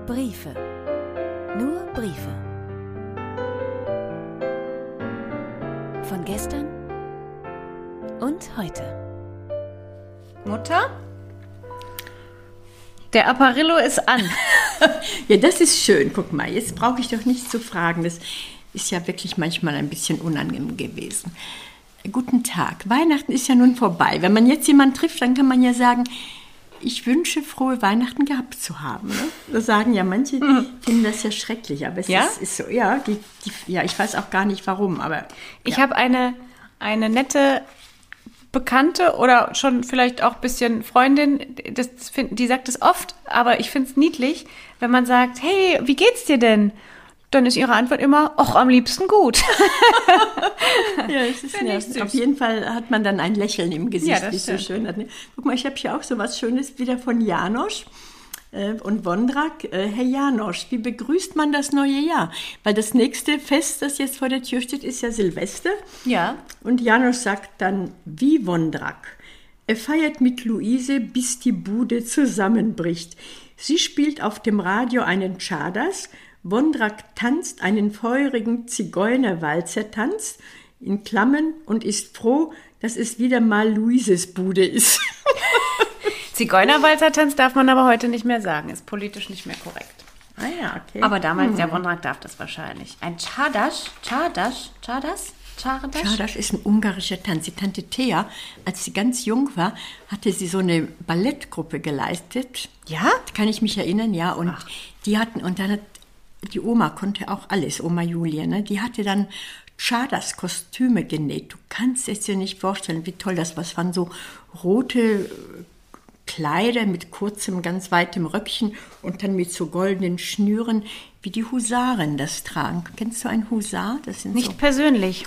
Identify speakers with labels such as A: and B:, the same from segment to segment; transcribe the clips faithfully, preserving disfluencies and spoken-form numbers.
A: Briefe. Nur Briefe. Von gestern und heute.
B: Mutter? Der Apparillo ist an.
C: Ja, das ist schön. Guck mal, jetzt brauche ich doch nicht zu fragen. Das ist ja wirklich manchmal ein bisschen unangenehm gewesen. Guten Tag. Weihnachten ist ja nun vorbei. Wenn man jetzt jemanden trifft, dann kann man ja sagen, ich wünsche, frohe Weihnachten gehabt zu haben. Ne? Das sagen ja manche, mhm. finden das ja schrecklich. Aber es
B: ja?
C: ist, ist so, ja, die, die, ja, ich weiß auch gar nicht warum. Aber ja.
B: Ich habe eine, eine nette Bekannte oder schon vielleicht auch ein bisschen Freundin, das, das find, die sagt es oft, aber ich finde es niedlich, wenn man sagt, hey, wie geht's dir denn? Dann ist ihre Antwort immer, ach, am liebsten gut.
C: Ja, es ist ja, auf jeden Fall hat man dann ein Lächeln im Gesicht,
B: ja,
C: wie es so schön hat. Ne? Guck mal, ich habe hier auch so was Schönes wieder von Janosch äh, und Wondrak. Äh, Herr Janosch, wie begrüßt man das neue Jahr? Weil das nächste Fest, das jetzt vor der Tür steht, ist ja Silvester.
B: Ja.
C: Und Janosch sagt dann, wie Wondrak. Er feiert mit Luise, bis die Bude zusammenbricht. Sie spielt auf dem Radio einen Czadas. Wondrak tanzt einen feurigen Zigeunerwalzer-Tanz in Klammern und ist froh, dass es wieder mal Luises Bude ist.
B: Zigeunerwalzer-Tanz darf man aber heute nicht mehr sagen, ist politisch nicht mehr korrekt.
C: Ah ja, okay.
B: Aber damals,
C: hm.
B: der Wondrak darf das wahrscheinlich. Ein Czadas, Czadas, Czadas? Czadas?
C: Czadas ist ein ungarischer Tanz. Die Tante Thea, als sie ganz jung war, hatte sie so eine Ballettgruppe geleistet.
B: Ja?
C: Da kann ich mich erinnern, ja. Und Ach. die hatten, und dann hat die Oma konnte auch alles, Oma Julia, ne? Die hatte dann Czadas-Kostüme genäht. Du kannst es dir nicht vorstellen, wie toll das war. Es waren so rote Kleider mit kurzem, ganz weitem Röckchen und dann mit so goldenen Schnüren, wie die Husaren das tragen. Kennst du einen Husar? Das sind
B: nicht
C: so
B: persönlich.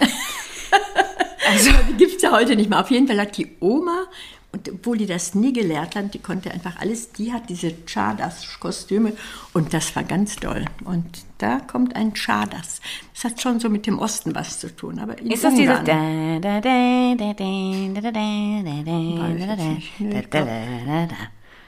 C: Also, die gibt es ja heute nicht mehr. Auf jeden Fall hat die Oma, und obwohl die das nie gelernt hat, die konnte einfach alles, die hat diese Czadas-Kostüme und das war ganz toll. Und da kommt ein Czadas. Das hat schon so mit dem Osten was zu tun. Aber in
B: ist das
C: Ungarn,
B: dieses da, da, da, da, da, da, da, da, da, da,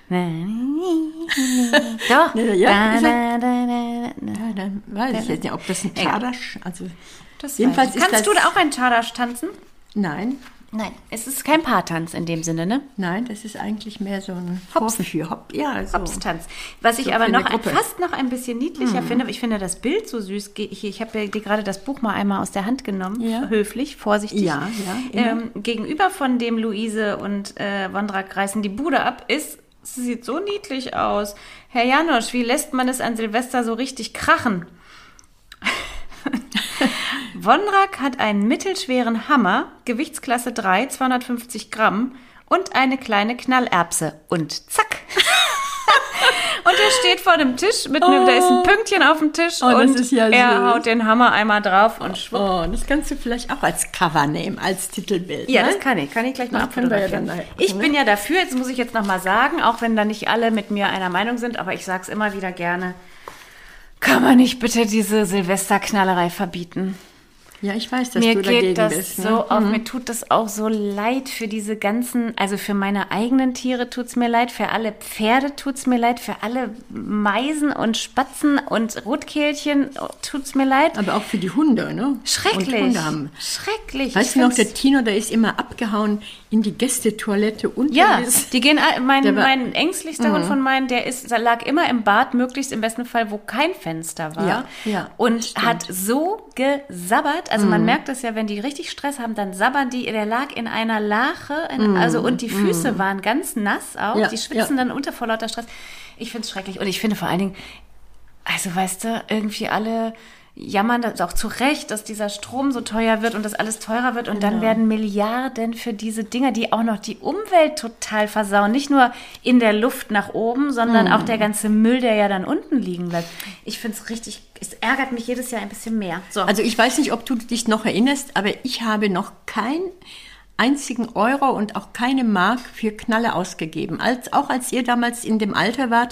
B: doch.
C: Ja, da, da, da, da, da, weiß ich jetzt nicht, ob das ein Czadas, also
B: das
C: jedenfalls ist
B: Kannst
C: das,
B: du da auch ein Czadas tanzen?
C: Nein.
B: Nein, es ist kein Paartanz in dem Sinne, ne?
C: Nein, das ist eigentlich mehr so ein
B: Hopsführ,
C: Hop, ja, so.
B: Hopstanz. Was ich
C: so
B: aber noch ein,
C: Gruppe.
B: fast noch ein bisschen niedlicher mhm. finde, ich finde das Bild so süß. Ich, ich habe dir gerade das Buch mal einmal aus der Hand genommen,
C: ja.
B: höflich, vorsichtig.
C: Ja, ja.
B: Ähm, gegenüber von dem Luise und äh, Wondrak reißen die Bude ab, ist, es sieht so niedlich aus. Herr Janosch, wie lässt man es an Silvester so richtig krachen? Wondrak hat einen mittelschweren Hammer, Gewichtsklasse drei, zweihundertfünfzig Gramm und eine kleine Knallerbse. Und zack! Und er steht vor dem Tisch, mit einem, oh. da ist ein Pünktchen auf dem Tisch
C: oh,
B: und
C: ja
B: er
C: süß.
B: haut den Hammer einmal drauf und schwupp.
C: Oh, das kannst du vielleicht auch als Cover nehmen, als Titelbild.
B: Ja,
C: ne?
B: das kann ich. Kann ich gleich mal abfotografieren.
C: Ja,
B: ich bin ja dafür, jetzt muss ich jetzt nochmal sagen, auch wenn da nicht alle mit mir einer Meinung sind, aber ich sag's immer wieder gerne, kann man nicht bitte diese Silvesterknallerei verbieten?
C: Ja, ich weiß, dass
B: mir
C: du dagegen
B: geht das
C: bist. Ne?
B: so auf,
C: mhm.
B: mir tut das auch so leid für diese ganzen, also für meine eigenen Tiere tut's mir leid, für alle Pferde tut's mir leid, für alle Meisen und Spatzen und Rotkehlchen tut's mir leid.
C: Aber auch für die Hunde, ne?
B: Schrecklich.
C: Und Hunde haben.
B: Schrecklich.
C: Weißt du noch, der Tino, der ist immer abgehauen in die Gästetoilette unter.
B: Ja,
C: ist.
B: die gehen, mein,
C: war,
B: mein ängstlichster
C: mhm.
B: Hund von meinen, der ist, der lag immer im Bad, möglichst im besten Fall, wo kein Fenster war.
C: Ja, ja,
B: und hat so gesabbert, also mhm. man merkt das ja, wenn die richtig Stress haben, dann sabbern die, der lag in einer Lache, in, mm, also und die Füße mm. waren ganz nass auch, ja, die schwitzen ja. dann unter vor lauter Stress. Ich finde es schrecklich und ich finde vor allen Dingen, also weißt du, irgendwie alle jammern das auch zu Recht, dass dieser Strom so teuer wird und das alles teurer wird und genau. dann werden Milliarden für diese Dinger, die auch noch die Umwelt total versauen, nicht nur in der Luft nach oben, sondern mm. auch der ganze Müll, der ja dann unten liegen bleibt. Ich finde es richtig, es ärgert mich jedes Jahr ein bisschen mehr. So.
C: Also ich weiß nicht, ob du dich noch erinnerst, aber ich habe noch keinen einzigen Euro und auch keine Mark für Knalle ausgegeben. Als, auch als ihr damals in dem Alter wart,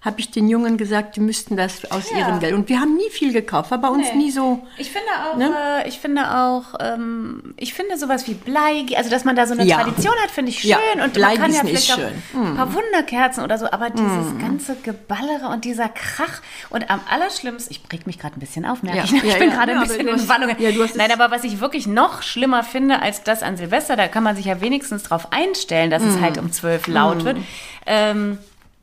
C: habe ich den Jungen gesagt, die müssten das aus ja. ihrem Geld. Und wir haben nie viel gekauft, war bei uns nee. nie so.
B: Ich finde auch, ne? äh, ich finde auch, ähm, ich finde sowas wie Blei, also dass man da so eine ja. Tradition hat, finde ich schön. Ja, und Blei man kann ja vielleicht auch schön. ein paar Wunderkerzen oder so, aber dieses mm. ganze Geballere und dieser Krach und am allerschlimmsten, ich reg mich gerade ein bisschen auf, merke ja. ich. Ich ja, bin ja, gerade ja, ein bisschen in Wallungen. Ja, Nein, aber was ich wirklich noch schlimmer finde als das an Silvester, da kann man sich ja wenigstens drauf einstellen, dass mm. es halt um zwölf laut mm. wird. Ähm,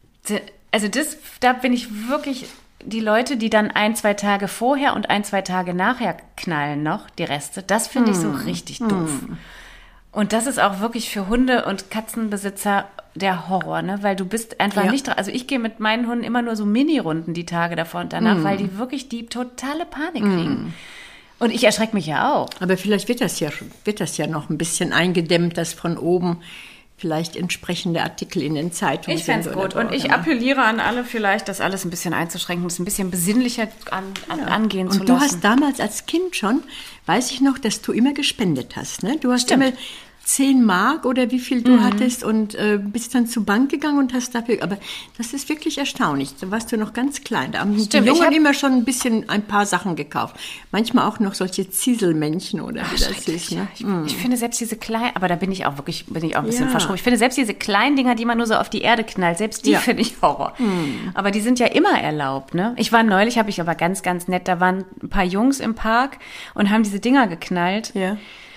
B: Also das, da bin ich wirklich, die Leute, die dann ein, zwei Tage vorher und ein, zwei Tage nachher knallen noch, die Reste, das finde mm. ich so richtig doof. Mm. Und das ist auch wirklich für Hunde- und Katzenbesitzer der Horror, ne? Weil du bist einfach ja. nicht dran. Also ich gehe mit meinen Hunden immer nur so Mini-Runden die Tage davor und danach, mm. weil die wirklich die totale Panik kriegen. Mm. Und ich erschrecke mich ja auch.
C: Aber vielleicht wird das ja, wird das ja noch ein bisschen eingedämmt, dass von oben vielleicht entsprechende Artikel in den Zeitungen
B: ich sind. Ich fände es gut. Und ich appelliere an alle vielleicht, das alles ein bisschen einzuschränken, es ein bisschen besinnlicher an, an, ja. angehen
C: und
B: zu lassen.
C: Und du hast damals als Kind schon, weiß ich noch, dass du immer gespendet hast. Ne? Du hast
B: Stimmt.
C: immer zehn Mark oder wie viel du mhm. hattest und äh, bist dann zur Bank gegangen und hast dafür, aber das ist wirklich erstaunlich. Da warst du noch ganz klein. Da haben
B: Stimmt,
C: die Jungen immer schon ein bisschen, ein paar Sachen gekauft. Manchmal auch noch solche Zieselmännchen oder
B: Ach,
C: wie das ist. Ne?
B: Ich, mm. ich finde selbst diese kleinen, aber da bin ich auch wirklich, bin ich auch ein bisschen ja. verschroben. Ich finde selbst diese kleinen Dinger, die man nur so auf die Erde knallt, selbst die ja. finde ich Horror. Mm. Aber die sind ja immer erlaubt, ne? Ich war neulich, habe ich aber ganz, ganz nett, da waren ein paar Jungs im Park und haben diese Dinger geknallt.
C: Ja.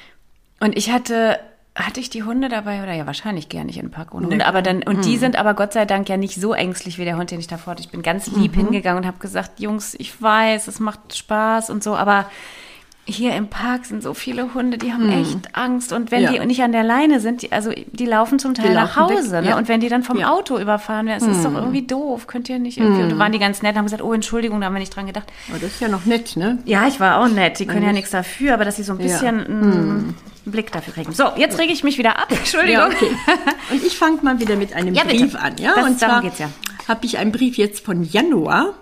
B: Und ich hatte... Hatte ich die Hunde dabei? Oder ja, wahrscheinlich gar nicht in den Park ohne Hunde. Nee. Aber dann, und mm. die sind aber Gott sei Dank ja nicht so ängstlich wie der Hund, den ich davor hatte. Ich bin ganz lieb mhm. hingegangen und habe gesagt, Jungs, ich weiß, es macht Spaß und so, aber hier im Park sind so viele Hunde, die haben mm. echt Angst. Und wenn ja. die nicht an der Leine sind, die, also die laufen zum Teil die nach Hause. Ne? Ja. Und wenn die dann vom ja. Auto überfahren werden, das mm. ist doch irgendwie doof. Könnt ihr nicht irgendwie... Mm. Und da waren die ganz nett und haben gesagt, oh, Entschuldigung, da haben wir nicht dran gedacht.
C: Aber das ist ja noch nett, ne?
B: Ja, ich war auch nett. Die können ja, ja nichts dafür, aber dass sie so ein bisschen... Ja. Mm. Blick dafür kriegen. So, jetzt rege ich mich wieder ab. Entschuldigung.
C: Ja, okay. Und ich fange mal wieder mit einem ja, Brief an. Ja,
B: das,
C: und
B: darum
C: zwar
B: geht's ja.
C: habe ich einen Brief jetzt von Januar,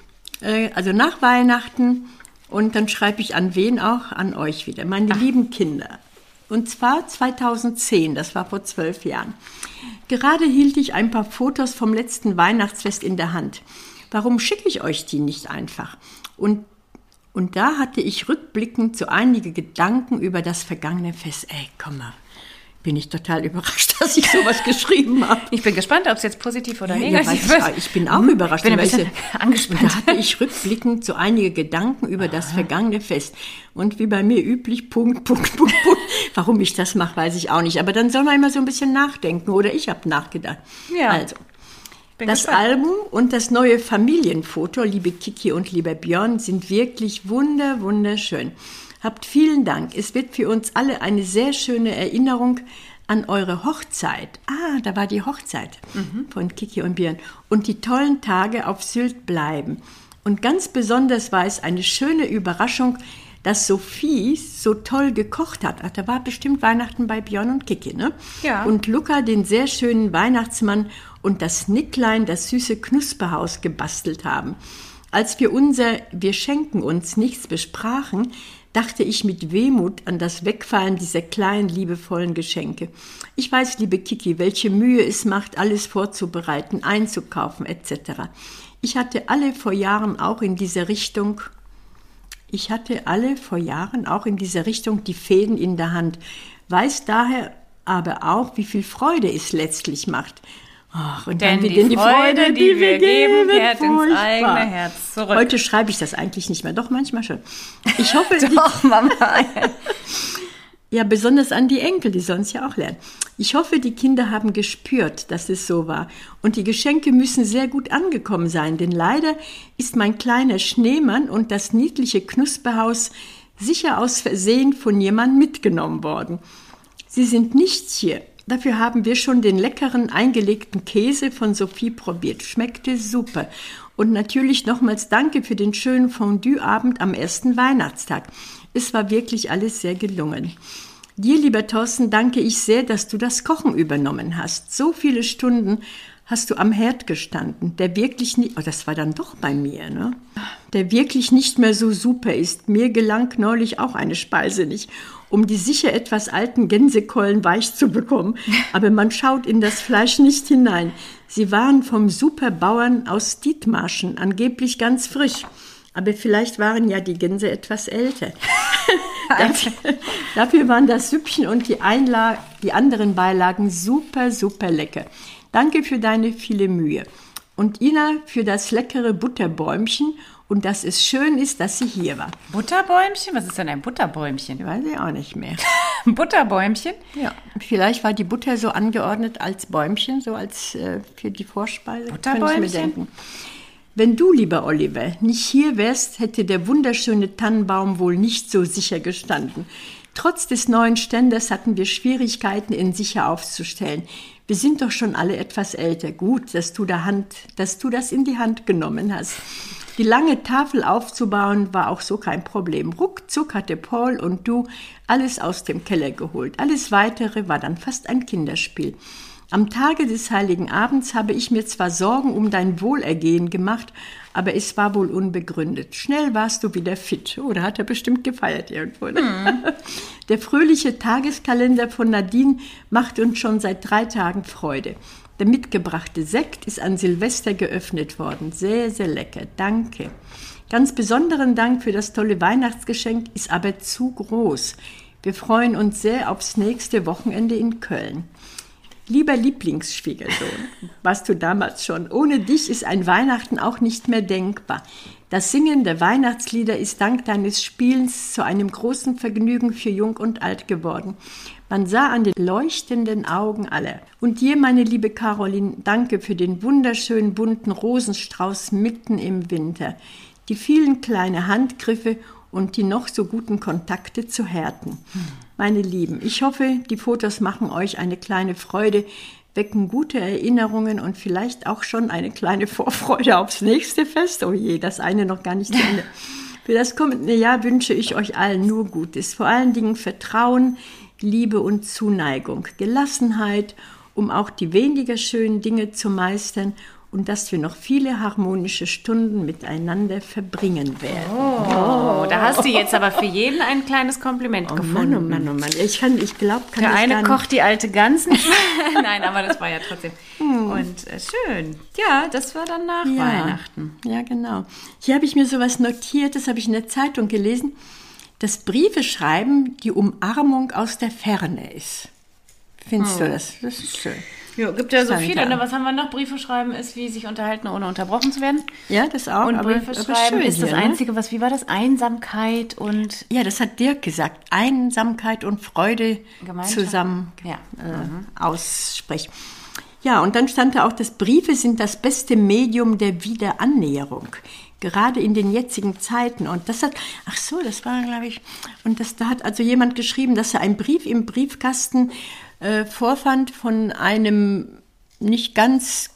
C: äh, also nach Weihnachten. Und dann schreibe ich an wen auch? An euch wieder. Meine Ach. lieben Kinder. Und zwar zweitausendzehn, das war vor zwölf Jahren. Gerade hielt ich ein paar Fotos vom letzten Weihnachtsfest in der Hand. Warum schicke ich euch die nicht einfach? Und Und da hatte ich rückblickend so einige Gedanken über das vergangene Fest. Ey, komm mal, bin ich total überrascht, dass ich sowas geschrieben habe.
B: Ich bin gespannt, ob es jetzt positiv oder
C: ja,
B: negativ
C: ja, ist. Ich bin auch hm, überrascht.
B: Ich bin ein bisschen angespannt.
C: Da hatte ich rückblickend so einige Gedanken über das vergangene Fest. Und wie bei mir üblich, Punkt, Punkt, Punkt, Punkt. Warum ich das mache, weiß ich auch nicht. Aber dann soll man immer so ein bisschen nachdenken. Oder ich habe nachgedacht.
B: Ja.
C: Also.
B: Bin
C: das
B: gespannt.
C: Album und das neue Familienfoto, liebe Kiki und lieber Björn, sind wirklich wunder, wunderschön. Habt vielen Dank. Es wird für uns alle eine sehr schöne Erinnerung an eure Hochzeit. Ah, da war die Hochzeit mhm. von Kiki und Björn. Und die tollen Tage auf Sylt bleiben. Und ganz besonders war es eine schöne Überraschung, dass Sophie so toll gekocht hat. Ach, da war bestimmt Weihnachten bei Björn und Kiki, ne?
B: Ja.
C: Und Luca den sehr schönen Weihnachtsmann und das Nicklein, das süße Knusperhaus gebastelt haben. Als wir unser Wir schenken uns nichts besprachen, dachte ich mit Wehmut an das Wegfallen dieser kleinen, liebevollen Geschenke. Ich weiß, liebe Kiki, welche Mühe es macht, alles vorzubereiten, einzukaufen et cetera. Ich hatte alle vor Jahren auch in dieser Richtung, ich hatte alle vor Jahren auch in dieser Richtung die Fäden in der Hand, weiß daher aber auch, wie viel Freude es letztlich macht. Ach, und
B: denn
C: dann
B: die,
C: denn die
B: Freude,
C: Freude,
B: die, die wir geben,
C: kehrt
B: ins eigene Herz zurück.
C: Heute schreibe ich das eigentlich nicht mehr. Doch, manchmal schon. Ich hoffe,
B: Doch,
C: die,
B: Mama.
C: Ja, besonders an die Enkel, die sonst ja auch lernen. Ich hoffe, die Kinder haben gespürt, dass es so war. Und die Geschenke müssen sehr gut angekommen sein, denn leider ist mein kleiner Schneemann und das niedliche Knusperhaus sicher aus Versehen von jemandem mitgenommen worden. Sie sind nicht hier. Dafür haben wir schon den leckeren eingelegten Käse von Sophie probiert. Schmeckte super. Und natürlich nochmals danke für den schönen Fondue-Abend am ersten Weihnachtstag. Es war wirklich alles sehr gelungen. Dir, lieber Thorsten, danke ich sehr, dass du das Kochen übernommen hast. So viele Stunden hast du am Herd gestanden, der wirklich nicht, oh, das war dann doch bei mir, ne? Der wirklich nicht mehr so super ist. Mir gelang neulich auch eine Speise nicht, um die sicher etwas alten Gänsekeulen weich zu bekommen. Aber man schaut in das Fleisch nicht hinein. Sie waren vom Superbauern aus Dithmarschen, angeblich ganz frisch. Aber vielleicht waren ja die Gänse etwas älter. dafür, dafür waren das Süppchen und die, Einla- die anderen Beilagen super, super lecker. Danke für deine viele Mühe. Und Ina für das leckere Butterbäumchen und dass es schön ist, dass sie hier war.
B: Butterbäumchen? Was ist denn ein Butterbäumchen?
C: Weiß ich auch nicht mehr.
B: Ein Butterbäumchen?
C: Ja, vielleicht war die Butter so angeordnet als Bäumchen, so als äh, für die Vorspeise.
B: Butterbäumchen?
C: Könnte ich mir denken. Wenn du, lieber Oliver, nicht hier wärst, hätte der wunderschöne Tannenbaum wohl nicht so sicher gestanden. Trotz des neuen Ständers hatten wir Schwierigkeiten, ihn sicher aufzustellen. Wir sind doch schon alle etwas älter. Gut, dass du, der Hand, dass du das in die Hand genommen hast. Die lange Tafel aufzubauen war auch so kein Problem. Ruckzuck hatte Paul und du alles aus dem Keller geholt. Alles Weitere war dann fast ein Kinderspiel. Am Tage des Heiligen Abends habe ich mir zwar Sorgen um dein Wohlergehen gemacht, aber es war wohl unbegründet. Schnell warst du wieder fit. Oder hat er bestimmt gefeiert irgendwo. Ne? Mm. Der fröhliche Tageskalender von Nadine macht uns schon seit drei Tagen Freude. Der mitgebrachte Sekt ist an Silvester geöffnet worden. Sehr, sehr lecker. Danke. Ganz besonderen Dank für das tolle Weihnachtsgeschenk ist aber zu groß. Wir freuen uns sehr aufs nächste Wochenende in Köln. Lieber Lieblingsschwiegersohn, warst du damals schon, ohne dich ist ein Weihnachten auch nicht mehr denkbar. Das Singen der Weihnachtslieder ist dank deines Spielens zu einem großen Vergnügen für Jung und Alt geworden. Man sah an den leuchtenden Augen aller. Und dir, meine liebe Caroline, danke für den wunderschönen bunten Rosenstrauß mitten im Winter, die vielen kleinen Handgriffe und die noch so guten Kontakte zu Herten. Meine Lieben, ich hoffe, die Fotos machen euch eine kleine Freude, wecken gute Erinnerungen und vielleicht auch schon eine kleine Vorfreude aufs nächste Fest. Oh je, das eine noch gar nicht zu Ende. Für das kommende Jahr wünsche ich euch allen nur Gutes. Vor allen Dingen Vertrauen, Liebe und Zuneigung, Gelassenheit, um auch die weniger schönen Dinge zu meistern und dass wir noch viele harmonische Stunden miteinander verbringen werden.
B: Oh, oh, da hast du jetzt aber für jeden ein kleines Kompliment
C: oh
B: gefunden.
C: Mann, oh Mann, oh Mann. Ich, kann, ich glaube, kann
B: Der
C: das
B: eine
C: gar nicht.
B: kocht die alte Gans nicht. Nein, aber das war ja trotzdem. Hm. Und äh, schön. Ja, das war dann nach
C: ja.
B: Weihnachten.
C: Ja, genau. Hier habe ich mir sowas notiert, das habe ich in der Zeitung gelesen, dass Briefe schreiben die Umarmung aus der Ferne ist. Findest oh. du das? Das ist schön.
B: Ja, gibt ja so viele. Ne? Was haben wir noch? Briefe schreiben ist, wie sich unterhalten, ohne unterbrochen zu werden.
C: Ja, das auch.
B: Und
C: aber,
B: Briefe
C: aber
B: schreiben
C: schön
B: ist das
C: hier,
B: Einzige, was, wie war das? Einsamkeit und...
C: Ja, das hat Dirk gesagt. Einsamkeit und Freude zusammen
B: ja.
C: äh, mhm. aussprechen. Ja, und dann stand da auch, dass Briefe sind das beste Medium der Wiederannäherung. Gerade in den jetzigen Zeiten. Und das hat, ach so, das war, glaube ich, und das, da hat also jemand geschrieben, dass er einen Brief im Briefkasten äh, vorfand von einem nicht ganz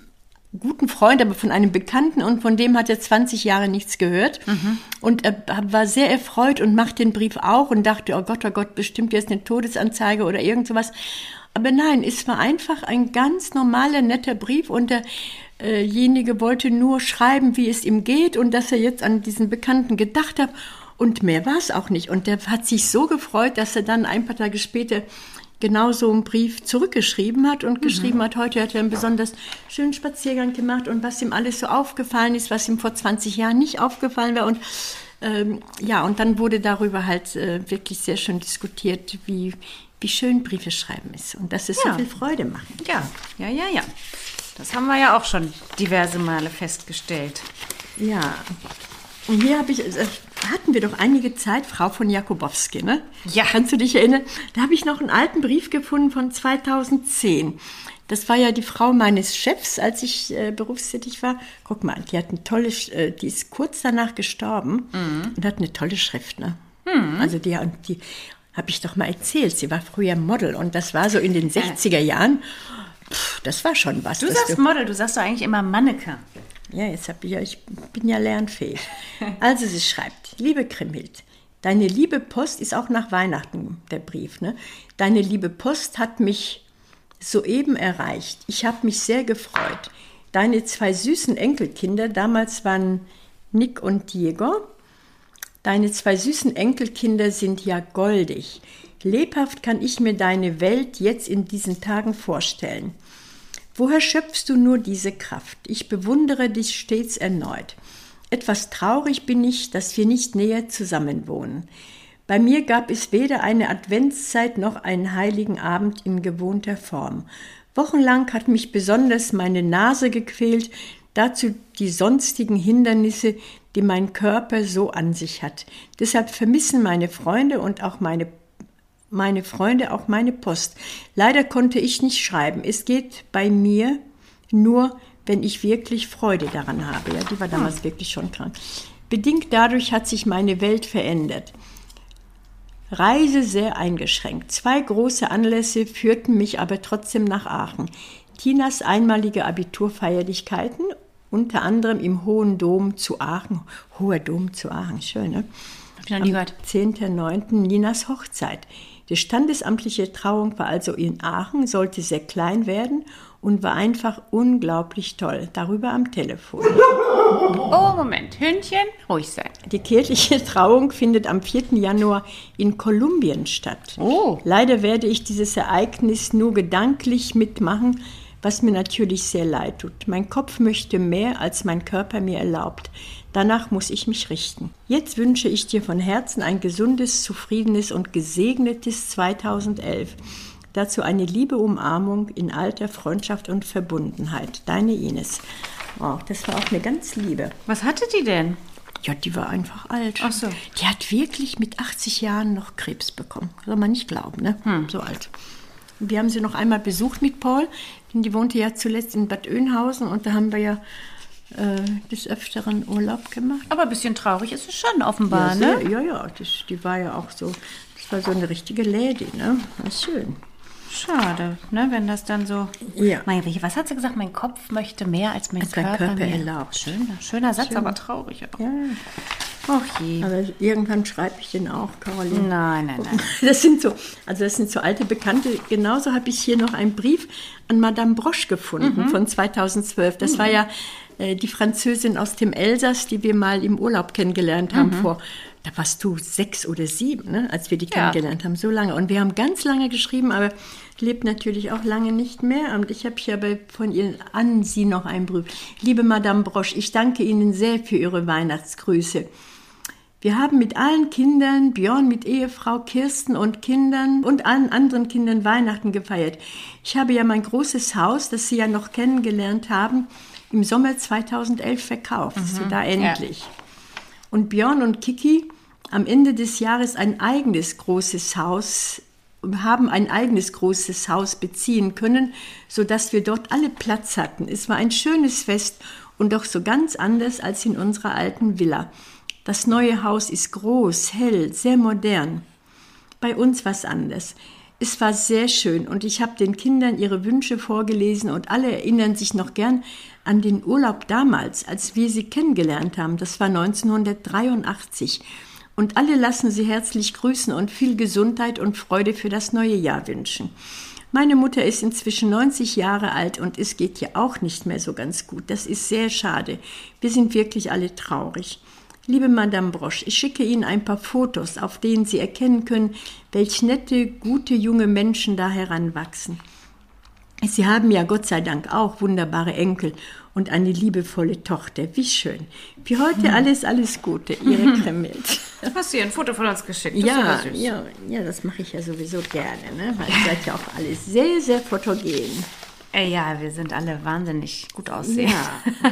C: guten Freund, aber von einem Bekannten, und von dem hat er zwanzig Jahre nichts gehört. Mhm. Und er war sehr erfreut und macht den Brief auch und dachte, oh Gott, oh Gott, bestimmt jetzt eine Todesanzeige oder irgend sowas. Aber nein, es war einfach ein ganz normaler, netter Brief, und der derjenige wollte nur schreiben, wie es ihm geht und dass er jetzt an diesen Bekannten gedacht hat, und mehr war es auch nicht. Und der hat sich so gefreut, dass er dann ein paar Tage später genau so einen Brief zurückgeschrieben hat und mhm. geschrieben hat, heute hat er einen besonders schönen Spaziergang gemacht und was ihm alles so aufgefallen ist, was ihm vor zwanzig Jahren nicht aufgefallen wäre. Und ähm, ja, und dann wurde darüber halt äh, wirklich sehr schön diskutiert, wie, wie schön Briefe schreiben ist und dass es ja. so viel Freude macht.
B: Ja, ja, ja, ja. Das haben wir ja auch schon diverse Male festgestellt.
C: Ja, und hier habe ich, äh, hatten wir doch einige Zeit, Frau von Jakubowski, ne?
B: Ja.
C: Kannst du dich erinnern? Da habe ich noch einen alten Brief gefunden von zweitausendzehn. Das war ja die Frau meines Chefs, als ich äh, berufstätig war. Guck mal, die hat eine tolle, äh, die ist kurz danach gestorben mhm. und hat eine tolle Schrift, ne? Mhm. Also die, die habe ich doch mal erzählt. Sie war früher Model und das war so in den sechziger Jahren. Puh, das war schon was.
B: Du sagst du Model, du sagst doch eigentlich immer Manneke.
C: Ja, jetzt hab ich ja, ich bin ja lernfähig. Also sie schreibt, liebe Kriemhild, deine liebe Post ist auch nach Weihnachten der Brief, ne? Deine liebe Post hat mich soeben erreicht. Ich habe mich sehr gefreut. Deine zwei süßen Enkelkinder, damals waren Nick und Diego, deine zwei süßen Enkelkinder sind ja goldig. Lebhaft kann ich mir deine Welt jetzt in diesen Tagen vorstellen. Woher schöpfst du nur diese Kraft? Ich bewundere dich stets erneut. Etwas traurig bin ich, dass wir nicht näher zusammenwohnen. Bei mir gab es weder eine Adventszeit noch einen heiligen Abend in gewohnter Form. Wochenlang hat mich besonders meine Nase gequält, dazu die sonstigen Hindernisse, die mein Körper so an sich hat. Deshalb vermissen meine Freunde und auch meine, meine Freunde auch meine Post. Leider konnte ich nicht schreiben. Es geht bei mir nur, wenn ich wirklich Freude daran habe. Ja, die war damals hm. wirklich schon krank. Bedingt dadurch hat sich meine Welt verändert. Reise sehr eingeschränkt. Zwei große Anlässe führten mich aber trotzdem nach Aachen. Tinas einmalige Abiturfeierlichkeiten, unter anderem im Hohen Dom zu Aachen. Hoher Dom zu Aachen, schön, ne?
B: Hab ich noch nie gehört.
C: Am zehnten neunten Ninas Hochzeit. Die standesamtliche Trauung war also in Aachen, sollte sehr klein werden und war einfach unglaublich toll. Darüber am Telefon.
B: Oh, Moment. Hündchen, ruhig sein.
C: Die kirchliche Trauung findet am vierten Januar in Kolumbien statt.
B: Oh.
C: Leider werde ich dieses Ereignis nur gedanklich mitmachen, was mir natürlich sehr leid tut. Mein Kopf möchte mehr, als mein Körper mir erlaubt. Danach muss ich mich richten. Jetzt wünsche ich dir von Herzen ein gesundes, zufriedenes und gesegnetes zweitausendelf. Dazu eine liebe Umarmung in alter Freundschaft und Verbundenheit. Deine Ines. Oh, das war auch eine ganz liebe.
B: Was hatte die denn?
C: Ja, die war einfach alt.
B: Ach so.
C: Die hat wirklich mit achtzig Jahren noch Krebs bekommen. Soll man nicht glauben, ne? Hm. So alt. Wir haben sie noch einmal besucht mit Paul, denn die wohnte ja zuletzt in Bad Oeynhausen und da haben wir ja äh, des Öfteren Urlaub gemacht.
B: Aber ein bisschen traurig ist es schon offenbar,
C: ja,
B: ne?
C: Sehr, ja, ja, das, die war ja auch so, das war so eine richtige Lady, ne? Das ist schön.
B: Schade, ne, wenn das dann so...
C: Ja.
B: Mein, was hat sie gesagt? Mein Kopf möchte mehr, als mein
C: als
B: Körper,
C: Körper
B: mir
C: erlaubt.
B: Schöner, schöner Satz,
C: Schön.
B: Aber traurig. Auch.
C: Ja.
B: Ach je.
C: Aber irgendwann schreibe ich den auch, Caroline.
B: Nein, nein, nein.
C: Das sind so, also das sind so alte Bekannte. Genauso habe ich hier noch einen Brief an Madame Brosch gefunden mhm. von zweitausendzwölf. Das mhm. war ja äh, die Französin aus dem Elsass, die wir mal im Urlaub kennengelernt haben mhm. vor... Da warst du sechs oder sieben, ne, als wir die
B: ja.
C: kennengelernt haben, so lange. Und wir haben ganz lange geschrieben, aber lebt natürlich auch lange nicht mehr. Und ich habe hier aber von ihr an sie noch einen Brief. Liebe Madame Brosch, ich danke Ihnen sehr für Ihre Weihnachtsgrüße. Wir haben mit allen Kindern, Björn mit Ehefrau, Kirsten und Kindern und allen anderen Kindern Weihnachten gefeiert. Ich habe ja mein großes Haus, das Sie ja noch kennengelernt haben, im Sommer zweitausendelf verkauft. Mhm. So da endlich. Ja. Und Björn und Kiki am Ende des Jahres ein eigenes großes Haus, haben ein eigenes großes Haus beziehen können, sodass wir dort alle Platz hatten. Es war ein schönes Fest und doch so ganz anders als in unserer alten Villa. Das neue Haus ist groß, hell, sehr modern. Bei uns war es anders. Es war sehr schön und ich habe den Kindern ihre Wünsche vorgelesen und alle erinnern sich noch gern an den Urlaub damals, als wir sie kennengelernt haben. Das war neunzehnhundertdreiundachtzig. Und alle lassen sie herzlich grüßen und viel Gesundheit und Freude für das neue Jahr wünschen. Meine Mutter ist inzwischen neunzig Jahre alt und es geht ihr auch nicht mehr so ganz gut. Das ist sehr schade. Wir sind wirklich alle traurig. Liebe Madame Brosch, ich schicke Ihnen ein paar Fotos, auf denen Sie erkennen können, welch nette, gute junge Menschen da heranwachsen. Sie haben ja Gott sei Dank auch wunderbare Enkel und eine liebevolle Tochter. Wie schön. Für heute alles, alles Gute. Ihre Kremelt.
B: Hast du ihr ein Foto von uns geschickt? Das
C: ja,
B: ist süß.
C: ja, ja, das mache ich ja sowieso gerne, ne? Weil ihr seid ja auch alle sehr, sehr fotogen.
B: Äh, ja, wir sind alle wahnsinnig gut aussehen.
C: Ja.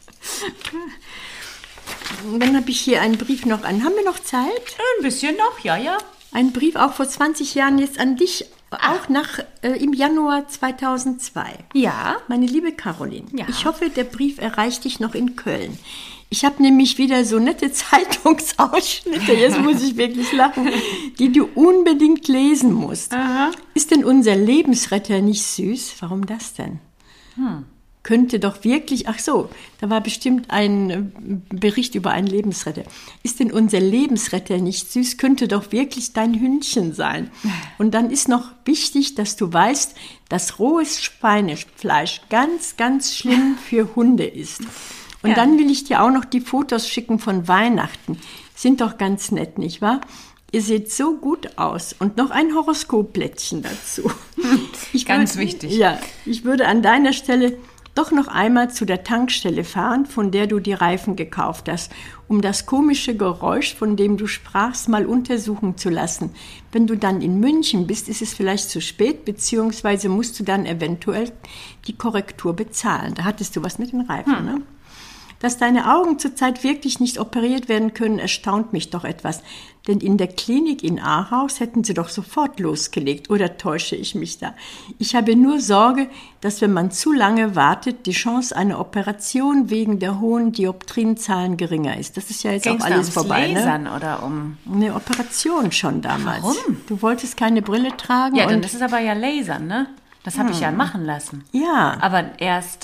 C: Dann habe ich hier einen Brief noch an. Haben wir noch Zeit?
B: Ein bisschen noch, ja, ja.
C: Ein Brief auch vor zwanzig Jahren jetzt an dich,
B: Ach.
C: auch nach äh, im Januar zweitausendzwei.
B: Ja.
C: Meine liebe Caroline,
B: ja.
C: Ich hoffe, der Brief erreicht dich noch in Köln. Ich habe nämlich wieder so nette Zeitungsausschnitte, jetzt muss ich wirklich lachen, die du unbedingt lesen musst.
B: Aha.
C: Ist denn unser Lebensretter nicht süß? Warum das denn?
B: Hm.
C: könnte doch wirklich, ach so, da war bestimmt ein Bericht über einen Lebensretter. Ist denn unser Lebensretter nicht süß? Könnte doch wirklich dein Hündchen sein. Und dann ist noch wichtig, dass du weißt, dass rohes Schweinefleisch ganz, ganz schlimm für Hunde ist. Und ja. dann will ich dir auch noch die Fotos schicken von Weihnachten. Sind doch ganz nett, nicht wahr? Ihr seht so gut aus. Und noch ein Horoskopplättchen dazu. Ich
B: ganz
C: würde,
B: wichtig.
C: Ja, ich würde an deiner Stelle doch noch einmal zu der Tankstelle fahren, von der du die Reifen gekauft hast, um das komische Geräusch, von dem du sprachst, mal untersuchen zu lassen. Wenn du dann in München bist, ist es vielleicht zu spät, beziehungsweise musst du dann eventuell die Korrektur bezahlen. Da hattest du was mit den Reifen, hm. ne? Dass deine Augen zurzeit wirklich nicht operiert werden können, erstaunt mich doch etwas. Denn in der Klinik in Ahaus hätten sie doch sofort losgelegt. Oder täusche ich mich da? Ich habe nur Sorge, dass wenn man zu lange wartet, die Chance einer Operation wegen der hohen Dioptrienzahlen geringer ist. Das ist ja jetzt
B: Ging's
C: auch alles
B: da ums
C: vorbei.
B: Lasern
C: Ne?
B: Oder um
C: eine Operation schon damals.
B: Warum?
C: Du wolltest keine Brille tragen.
B: Ja,
C: und
B: dann ist es aber ja Lasern, ne? Das habe hm. ich ja machen lassen.
C: Ja.
B: Aber erst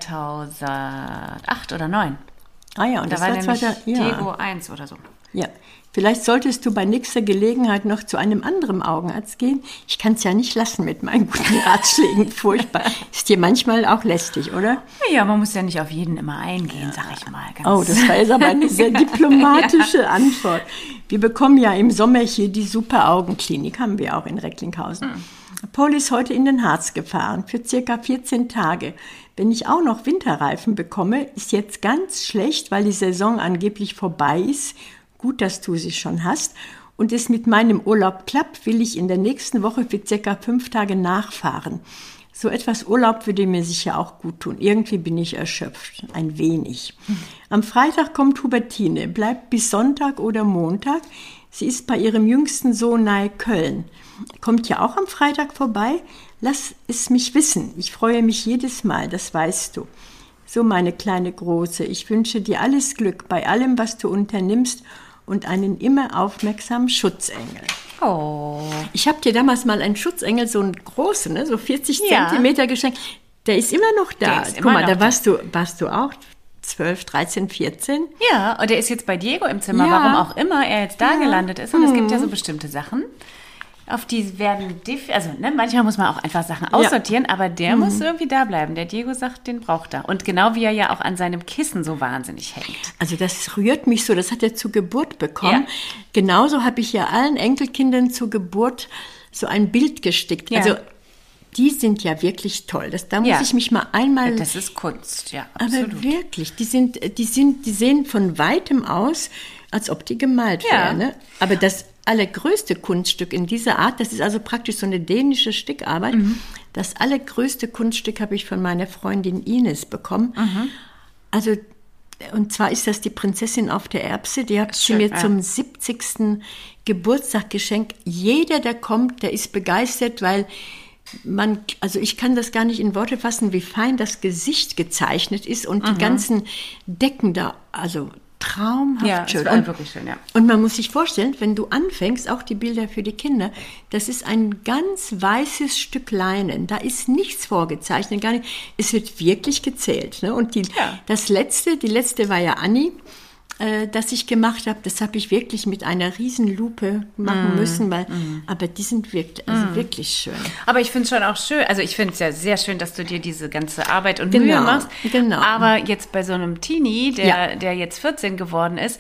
B: zweitausendacht oder neun.
C: Ah ja, und
B: da
C: das
B: war
C: war
B: nämlich
C: zweiter, ja.
B: Diego eins oder so.
C: Ja, vielleicht solltest du bei nächster Gelegenheit noch zu einem anderen Augenarzt gehen. Ich kann es ja nicht lassen mit meinen guten Ratschlägen. Furchtbar. Ist dir manchmal auch lästig, oder?
B: Ja, man muss ja nicht auf jeden immer eingehen, sag ich mal. Ganz
C: oh, das war jetzt aber eine sehr diplomatische ja. Antwort. Wir bekommen ja im Sommer hier die super Augenklinik, haben wir auch in Recklinghausen. Hm. Paul ist heute in den Harz gefahren für circa vierzehn Tage. Wenn ich auch noch Winterreifen bekomme, ist jetzt ganz schlecht, weil die Saison angeblich vorbei ist. Gut, dass du sie schon hast. Und es mit meinem Urlaub klappt, will ich in der nächsten Woche für circa fünf Tage nachfahren. So etwas Urlaub würde mir sicher auch gut tun. Irgendwie bin ich erschöpft, ein wenig. Am Freitag kommt Hubertine, bleibt bis Sonntag oder Montag. Sie ist bei ihrem jüngsten Sohn nahe Köln. Kommt ja auch am Freitag vorbei. Lass es mich wissen. Ich freue mich jedes Mal, das weißt du. So, meine kleine Große, ich wünsche dir alles Glück bei allem, was du unternimmst und einen immer aufmerksamen Schutzengel.
B: Oh.
C: Ich habe dir damals mal einen Schutzengel, so einen großen, ne, so vierzig ja. Zentimeter geschenkt. Der ist immer noch da.
B: Der ist
C: Guck
B: immer
C: mal,
B: noch
C: da
B: da.
C: warst du, warst du auch zwölf, dreizehn, vierzehn.
B: Ja, und der ist jetzt bei Diego im Zimmer,
C: Ja.
B: warum auch immer er jetzt da
C: Ja.
B: gelandet ist. Und es gibt ja so bestimmte Sachen, auf die werden, def- also ne, manchmal muss man auch einfach Sachen aussortieren, aber der muss irgendwie da bleiben. Der Diego sagt, den braucht er. Und genau wie er ja auch an seinem Kissen so wahnsinnig hängt.
C: Also das rührt mich so, das hat er zur Geburt bekommen.
B: Ja.
C: Genauso habe ich ja allen Enkelkindern zur Geburt so ein Bild gestickt.
B: Ja.
C: Also die sind ja wirklich toll. Das, da muss
B: Ja.
C: ich mich mal einmal...
B: Ja, das ist Kunst, ja, absolut.
C: Aber wirklich, die sind, die sind, die sehen von weitem aus, als ob die gemalt
B: Ja.
C: wären. Ne? Aber das allergrößte Kunststück in dieser Art, das ist also praktisch so eine dänische Stickarbeit. Mhm. Das allergrößte Kunststück habe ich von meiner Freundin Ines bekommen. Mhm. Also, und zwar ist das die Prinzessin auf der Erbse. Die hat sie mir
B: ja.
C: zum siebzigsten Geburtstag geschenkt. Jeder, der kommt, der ist begeistert, weil man, also ich kann das gar nicht in Worte fassen, wie fein das Gesicht gezeichnet ist und mhm. die ganzen Decken da, also traumhaft
B: ja,
C: schön.
B: Es war
C: Und,
B: wirklich schön, ja.
C: und man muss sich vorstellen, wenn du anfängst, auch die Bilder für die Kinder, das ist ein ganz weißes Stück Leinen. Da ist nichts vorgezeichnet, gar nicht. Es wird wirklich gezählt. Ne? Und die,
B: Ja.
C: das letzte, die letzte war ja Anni, äh, das ich gemacht habe. Das habe ich wirklich mit einer riesen Lupe machen mm. müssen, weil, mm. aber die sind wirklich, also mm. wirklich schön.
B: Aber ich finde es schon auch schön, also ich finde es ja sehr schön, dass du dir diese ganze Arbeit und
C: Genau,
B: Mühe machst.
C: genau.
B: Aber jetzt bei so einem Teenie, der,
C: Ja.
B: der jetzt vierzehn geworden ist,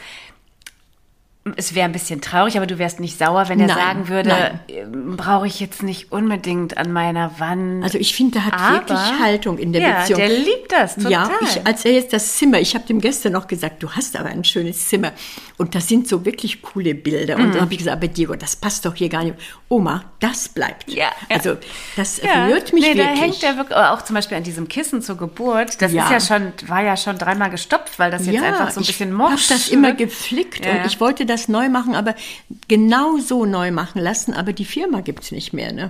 B: es wäre ein bisschen traurig, aber du wärst nicht sauer, wenn er
C: Nein,
B: sagen würde,
C: nein.
B: brauche ich jetzt nicht unbedingt an meiner Wand.
C: Also ich finde, der hat
B: Aber,
C: wirklich Haltung in der
B: ja,
C: Beziehung.
B: der liebt das total.
C: Ja, ich, als er jetzt das Zimmer, ich habe dem gestern noch gesagt, du hast aber ein schönes Zimmer. Und das sind so wirklich coole Bilder. Und
B: Mhm.
C: dann habe ich gesagt, aber Diego, das passt doch hier gar nicht. Oma, das bleibt.
B: Ja, ja.
C: Also das
B: Ja.
C: rührt mich
B: nee,
C: wirklich.
B: da hängt er wirklich, auch zum Beispiel an diesem Kissen zur Geburt. Das
C: Ja.
B: ist ja schon, war ja schon dreimal gestopft, weil das jetzt
C: ja,
B: einfach so ein bisschen
C: ich
B: morsch.
C: habe das immer geflickt
B: Ja,
C: und
B: ja.
C: ich wollte das neu machen, aber genau so neu machen lassen. Aber die Firma gibt's nicht mehr, ne?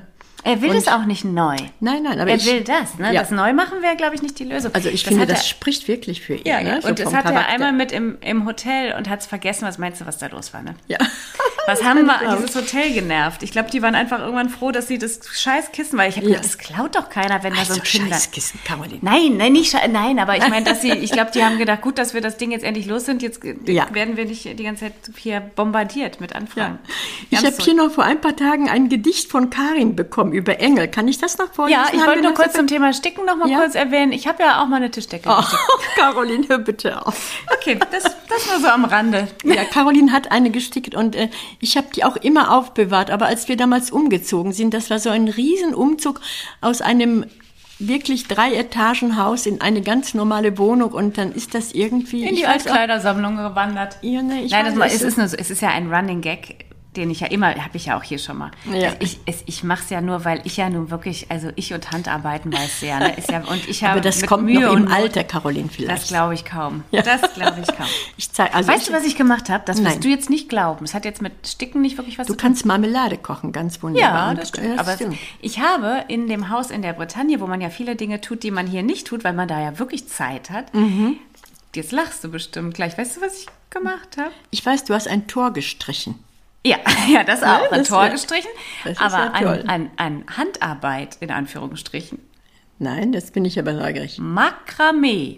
B: Er will
C: und
B: es auch nicht neu.
C: Nein, nein, aber
B: er
C: ich,
B: will das. Ne?
C: Ja.
B: Das Neumachen wäre, glaube ich, nicht die Lösung.
C: Also ich
B: das
C: finde, das
B: er,
C: spricht wirklich für ihn.
B: Ja,
C: ne?
B: so und
C: so
B: das hat
C: Charakter.
B: er einmal mit im, im Hotel und hat es vergessen. Was meinst du, was da los war? Ne?
C: Ja.
B: Was haben wir an dieses Hotel genervt? Ich glaube, die waren einfach irgendwann froh, dass sie das Scheißkissen, weil ich habe
C: Ja.
B: gedacht, das klaut doch keiner, wenn
C: also
B: da so ein Kinder...
C: Scheißkissen, Caroline.
B: Nein, nein, nicht Sche- nein, aber ich meine, dass sie, ich glaube, die haben gedacht, gut, dass wir das Ding jetzt endlich los sind, jetzt
C: Ja.
B: werden wir nicht die ganze Zeit hier bombardiert mit Anfragen.
C: Ja. Ich
B: Ganz
C: habe
B: so.
C: hier noch vor ein paar Tagen ein Gedicht von Karin bekommen über Engel. Kann ich das noch vorlesen?
B: Ja, ich
C: Haben
B: wollte
C: wir
B: nur
C: noch
B: kurz
C: so-
B: zum Thema Sticken noch mal
C: Ja?
B: kurz erwähnen. Ich habe ja auch mal eine Tischdecke
C: Oh,
B: gestickt.
C: Caroline, hör bitte auf.
B: Okay, das, das nur so am Rande.
C: Ja, Caroline hat eine gestickt und äh, ich habe die auch immer aufbewahrt. Aber als wir damals umgezogen sind, das war so ein Riesenumzug aus einem wirklich Drei-Etagen-Haus in eine ganz normale Wohnung und dann ist das irgendwie...
B: In die
C: ich weiß auch-
B: Altkleidersammlung gewandert.
C: Ja, ne, ich
B: Nein, das,
C: weiß,
B: es, ist nur so, es ist ja ein Running Gag, den ich ja immer, habe ich ja auch hier schon mal.
C: Ja.
B: Ich, es, ich mache es ja nur, weil ich ja nun wirklich, also ich und Handarbeiten weißt du ja, ne? Ist ja und ich habe
C: Aber das
B: mit
C: kommt
B: Mühe
C: noch im
B: und Not-
C: Alter, Caroline, vielleicht.
B: Das glaube ich kaum.
C: Ja.
B: Das glaube ich kaum.
C: Ich zeig, also
B: Weißt
C: ich,
B: du, was ich gemacht habe? Das wirst
C: Nein.
B: du jetzt nicht glauben. Es hat jetzt mit Sticken nicht wirklich was
C: Du
B: zu tun.
C: kannst Marmelade kochen, ganz wunderbar.
B: Ja,
C: Und
B: das
C: du-
B: stimmt.
C: das
B: Aber
C: stimmt.
B: ich habe in dem Haus in der Bretagne, wo man ja viele Dinge tut, die man hier nicht tut, weil man da ja wirklich Zeit hat.
C: Mhm.
B: Jetzt lachst du bestimmt gleich. Weißt du, was ich gemacht habe?
C: Ich weiß, du hast ein Tor gestrichen.
B: Ja, ja, das auch.
C: das
B: Ein Tor
C: ja-
B: gestrichen.
C: das ist
B: Aber
C: ja toll.
B: an, an, an Handarbeit, in Anführungsstrichen.
C: Nein, das bin ich aber neugierig.
B: Makramee.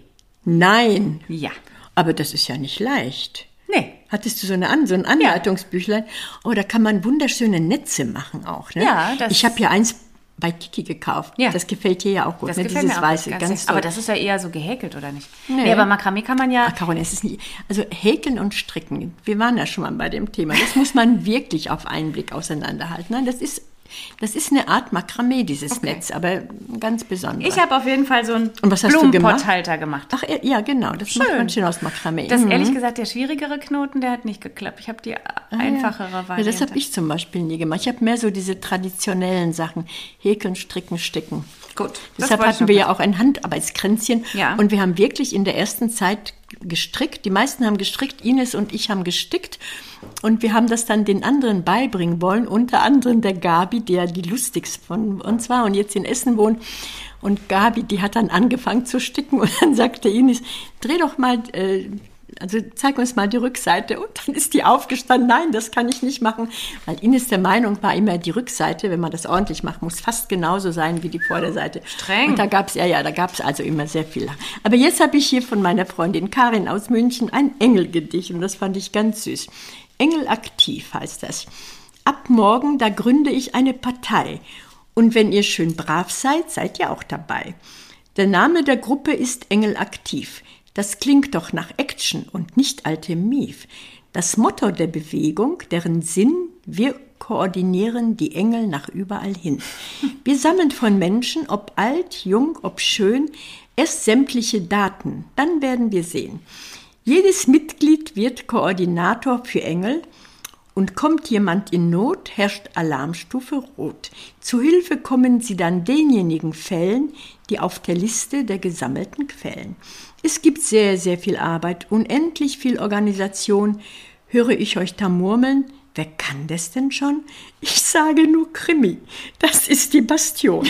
C: Nein,
B: Ja.
C: aber das ist ja nicht leicht.
B: Nee.
C: Hattest du so, eine An so ein Anleitungsbüchlein? Oh, da kann man wunderschöne Netze machen auch. Ne?
B: Ja, das-
C: ich habe ja eins bei Kiki gekauft.
B: Ja.
C: Das gefällt dir ja auch gut.
B: Das
C: ne?
B: gefällt
C: Dieses
B: mir auch
C: Weiße,
B: ganz,
C: ganz,
B: ganz
C: toll.
B: Aber das ist ja eher so gehäkelt, oder nicht?
C: Nee.
B: Nee, aber Makramee kann man ja...
C: Ach, Caroline, es ist nicht, also häkeln und stricken, wir waren ja schon mal bei dem Thema, das muss man wirklich auf einen Blick auseinanderhalten. Nein, das ist, das ist eine Art Makramee, dieses
B: Okay.
C: Netz, aber ganz besonders.
B: Ich habe auf jeden Fall so einen
C: Und was hast du gemacht?
B: Blumenpotthalter gemacht.
C: Ach, ja, genau, das macht man schön aus Makramee.
B: Das
C: Mhm.
B: ehrlich gesagt, der schwierigere Knoten, der hat nicht geklappt. Ich habe die einfachere
C: Ja,
B: Variante.
C: das habe ich zum Beispiel nie gemacht. Ich habe mehr so diese traditionellen Sachen, häkeln, stricken, sticken.
B: Gut. das
C: Deshalb
B: wollte ich
C: hatten
B: noch
C: wir
B: wissen.
C: ja auch ein Handarbeitskränzchen.
B: Ja.
C: Und wir haben wirklich in der ersten Zeit gestrickt. Die meisten haben gestrickt, Ines und ich haben gestickt. Und wir haben das dann den anderen beibringen wollen, unter anderem der Gabi, der die lustigste von uns war und jetzt in Essen wohnt. Und Gabi, die hat dann angefangen zu sticken und dann sagte Ines, dreh doch mal, äh, also zeig uns mal die Rückseite. Und dann ist die aufgestanden, nein, das kann ich nicht machen. Weil Ines der Meinung war immer, die Rückseite, wenn man das ordentlich macht, muss fast genauso sein wie die Vorderseite.
B: Streng.
C: Und da gab es, ja, ja, da gab es also immer sehr viel. Aber jetzt habe ich hier von meiner Freundin Karin aus München ein Engelgedicht und das fand ich ganz süß. Engel aktiv heißt das. Ab morgen, da gründe ich eine Partei. Und wenn ihr schön brav seid, seid ihr auch dabei. Der Name der Gruppe ist Engel aktiv. Das klingt doch nach Action und nicht altem Mief. Das Motto der Bewegung, deren Sinn, wir koordinieren die Engel nach überall hin. Wir sammeln von Menschen, ob alt, jung, ob schön, erst sämtliche Daten, dann werden wir sehen. Jedes Mitglied wird Koordinator für Engel und kommt jemand in Not, herrscht Alarmstufe Rot. Zu Hilfe kommen sie dann denjenigen Fällen, die auf der Liste der gesammelten Quellen. Es gibt sehr, sehr viel Arbeit, unendlich viel Organisation. Höre ich euch da murmeln? Wer kann das denn schon? Ich sage nur Krimi. Das ist die Bastion.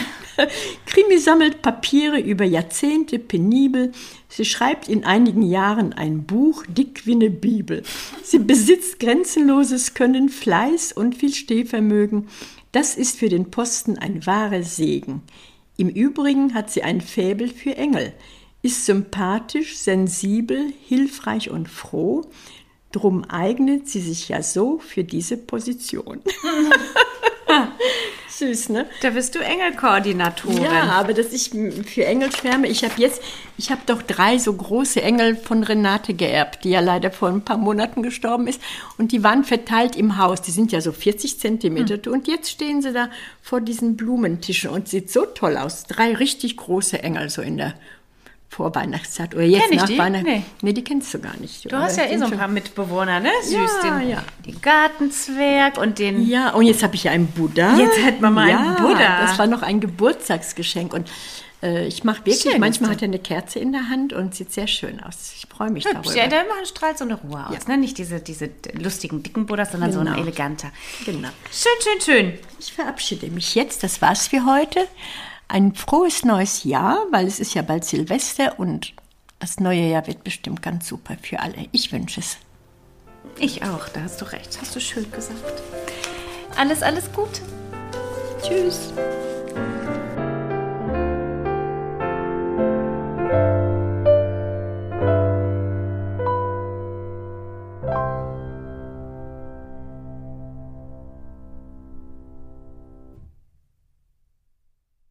C: Krimi sammelt Papiere über Jahrzehnte penibel. Sie schreibt in einigen Jahren ein Buch, dick wie eine Bibel. Sie besitzt grenzenloses Können, Fleiß und viel Stehvermögen. Das ist für den Posten ein wahrer Segen. Im Übrigen hat sie ein Faible für Engel, ist sympathisch, sensibel, hilfreich und froh. Drum eignet sie sich ja so für diese Position. Süß, ne?
B: Da bist du Engelkoordinatorin.
C: Ja, aber dass ich für Engel schwärme, ich habe jetzt, ich habe doch drei so große Engel von Renate geerbt, die ja leider vor ein paar Monaten gestorben ist. Und die waren verteilt im Haus. Die sind ja so vierzig Zentimeter. Hm. Und jetzt stehen sie da vor diesen Blumentischen und sieht so toll aus. Drei richtig große Engel so in der Vorweihnachtszeit oder jetzt
B: Kenn ich
C: nach
B: die?
C: Weihnachten.
B: Nee.
C: nee, die kennst du gar nicht.
B: Du hast ja eh so ein paar Mitbewohner, ne? Süß,
C: Ja,
B: den,
C: ja.
B: den Gartenzwerg und den...
C: Ja, und jetzt habe ich ja einen Buddha.
B: Jetzt hat Mama
C: ja,
B: einen Buddha.
C: Das war noch ein Geburtstagsgeschenk. Und äh, ich mache wirklich,
B: Schön
C: manchmal
B: ist
C: hat er eine Kerze in der Hand und sieht sehr schön aus. Ich freue mich
B: Hübsch,
C: darüber.
B: ja, der strahlt so eine Ruhe aus.
C: Ja.
B: Ne? Nicht diese, diese lustigen dicken Buddhas, sondern so ein
C: Genau.
B: eleganter.
C: Genau.
B: Schön, schön, schön.
C: Ich verabschiede mich jetzt. Das war's für heute. Ein frohes neues Jahr, weil es ist ja bald Silvester und das neue Jahr wird bestimmt ganz super für alle. Ich wünsche es.
B: Ich auch, da hast du recht. Hast du schön gesagt. Alles, alles Gute.
C: Tschüss.